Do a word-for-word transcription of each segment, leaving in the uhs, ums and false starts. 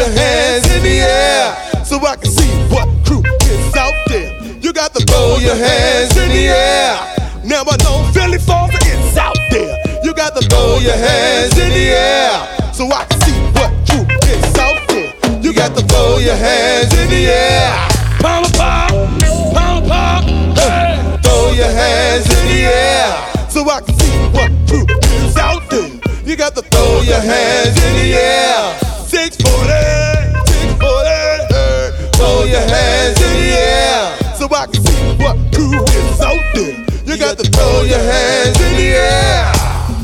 your hands in the air so I can see what crew is out there. You got to throw your hands in the air. Now I know Philly Falls is out there. You got to throw your hands in the air so I can see what crew is out there. You got to throw your hands in the air. Pound pop, pound pop, hey. Throw your hands in the air so I can see what crew is out there. You got to throw your hands in the air. six forty, six forty, hey. Throw your hands in the air so I can see what crew is out there. You got to throw your hands in the air.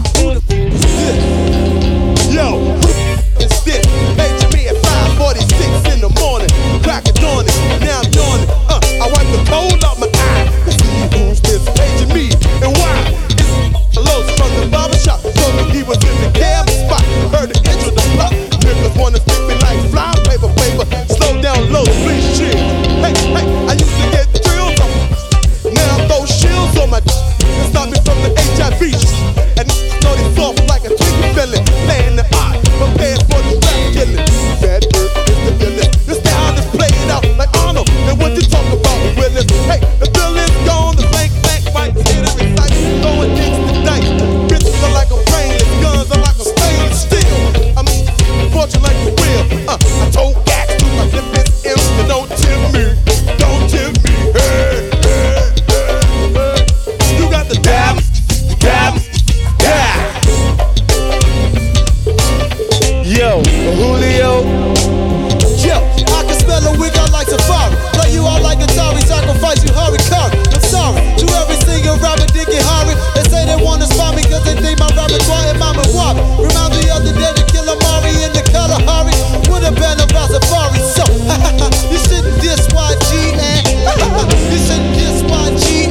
Yo, instead, page me at five forty-six in the morning. Crack it on it, now I'm yawning. Uh, I wipe the cold off my eye. See who's this paging me and why? It's Los from the barbershop. Told me he was in the camera spot. Heard the intro to pop. Niggas wanna stick me like fly paper, paper. Slow down low, please chill. Hey, hey, I used to get drills on. Now I throw shields on my and stop me from the H I V. And know they soft like a chicken filling. Playing the eye, prepared for the strap killing. Bad bird is the villain. This style is played out like Arnold. And what you talk about, Willis? Hey, the villain's gone. The bank, bank, fight, scared of excitement. Going against the dice. Bitches are like a brainless. Guns are like a stainless steel. I'm fortune like the wheel. Uh, I told Gax to my flippin' imps to don't tempt me. Don't tempt me. Hey, hey, hey, hey. You got the dab, dab, dab. Yo, Julio. Yo, I can spell a wig out like Safari. Play you out like Atari, sacrifice you Harikari. I'm sorry to every single rapper, Dickie Harry. They say they wanna spot me cause they think my repertoire and my Wabi. Remember the other day to kill Amari in the Kalahari. Would have been about Safari. So, you shouldn't diss Y G, man. You shouldn't diss Y G.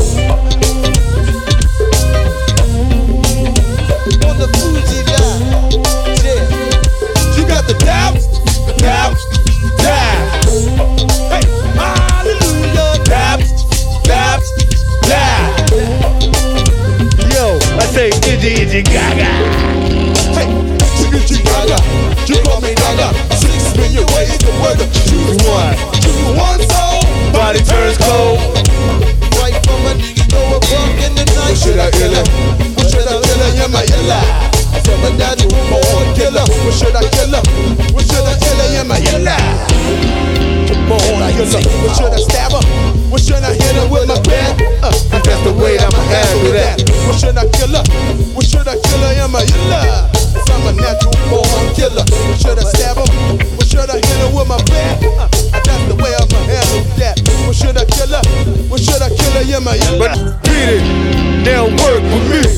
On the Fuji guy. Yeah. You got the dab, dab, dab. Hey, hallelujah. Dab, dab, dab. Yo, I say Iggy Iggy Gaga. Hey, Iggy Iggy Gaga. You call me Gaga. Six when you waste the word. Choose one. Choose one soul. Body turns cold. Right from a nigga go a buck in the night. What should I kill her? What should I kill her? You're my yella. From a natural born killer. What should I kill her? What should I kill her? You're my yella. Born killer. What should I stab her? What should I hit her with my bat? Uh, that's the way I'ma handle that. What should I kill her? What should I kill her? You're my yella. Cause I'm a natural born killer. What should I stab her? What should I hit her with my bat? Uh, that's the way I'ma handle that. What should I kill her? What should I kill her? You're my yella. But beat it, they'll work with me.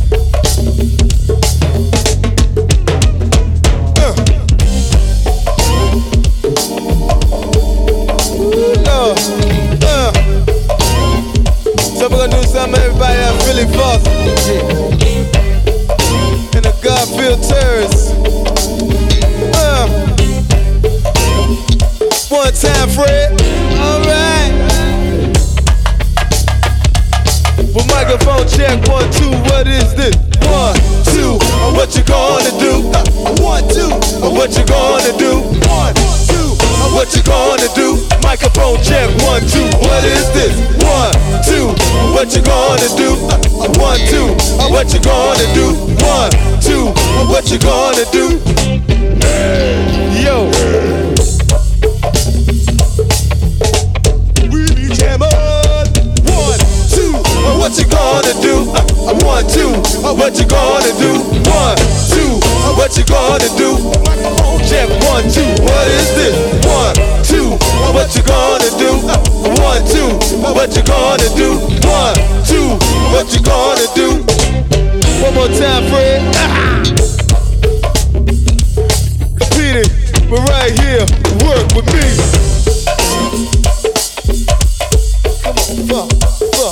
So we're gonna do something everybody that Philly Falls and the Garfield Terrace. Uh. One time, Fred. Alright. Well, microphone check, one, two, what is this? One, two, what you gonna do? One, two, what you gonna do? One, two, what you gonna do? Microphone check, one, two, what is this? One, two, what you gonna do? One, two, what you gonna do? One, two, what you gonna do? Yo. We be jamming. One, two, what you gonna do? One, two, what you gonna do? One, two, what you gonna do? Check one, two, what is this? One, two, what you gonna do? One, two, what you gonna do? One, two, what you gonna do? One more time, Fred. Repeat it, we're right here, work with me. Come on, fuck, fuck.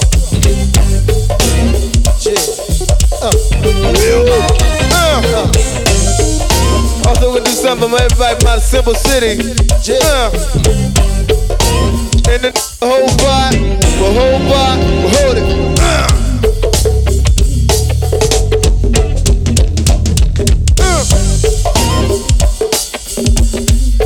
Yeah. Uh. Uh. Also, we're gonna do something for everybody from Simple City. Yeah. And the whole bar, the whole bar, we'll hold it. Uh. Uh.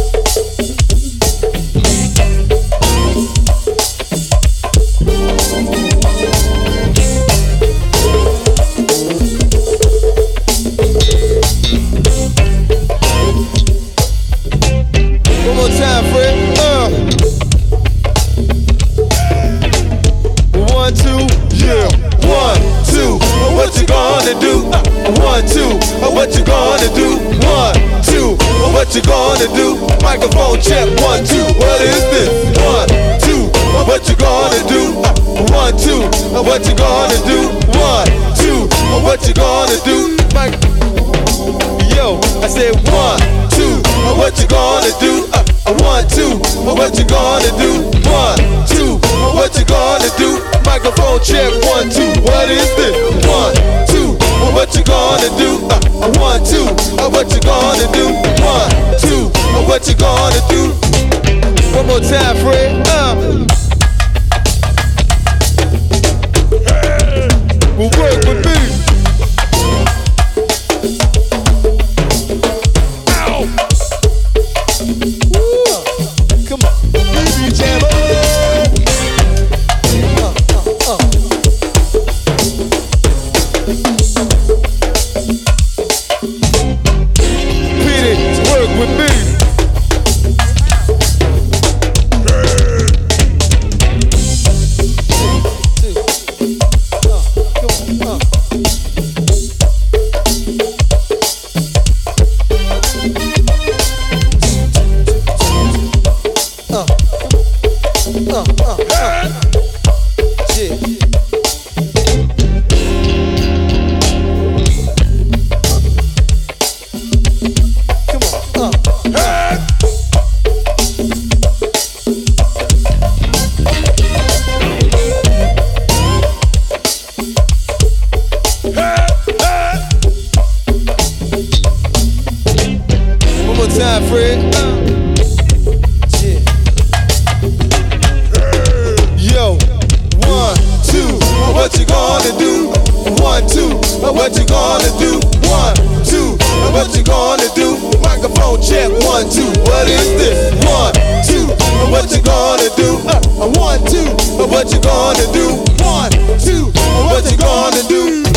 what you gonna do? Microphone check, one, two, what is this? One, two, what you gonna do? One, two, what you gonna do? One, two, what you gonna do? Mic- Yo, I said one, two, what you gonna do? Uh, one, two, what you gonna do? One, two, what you gonna do? Microphone check, one, two, what is this? One, two, what you gonna do? Uh, one, two, what you gonna do? One, two, what you gonna do? One more time, Fred. Uh. Well, work with me. Ow. Woo. Come on, baby jammer. Uh, uh, uh. Petey, work with me. Time, Fred. Yeah. Yo, one, two, what you gonna do? One, two, what you gonna do? One, two, what you gonna do? Microphone check, one, two, what is this? One, two, what you gonna do? Uh, one, two, what you gonna do? One, two, what you gonna do?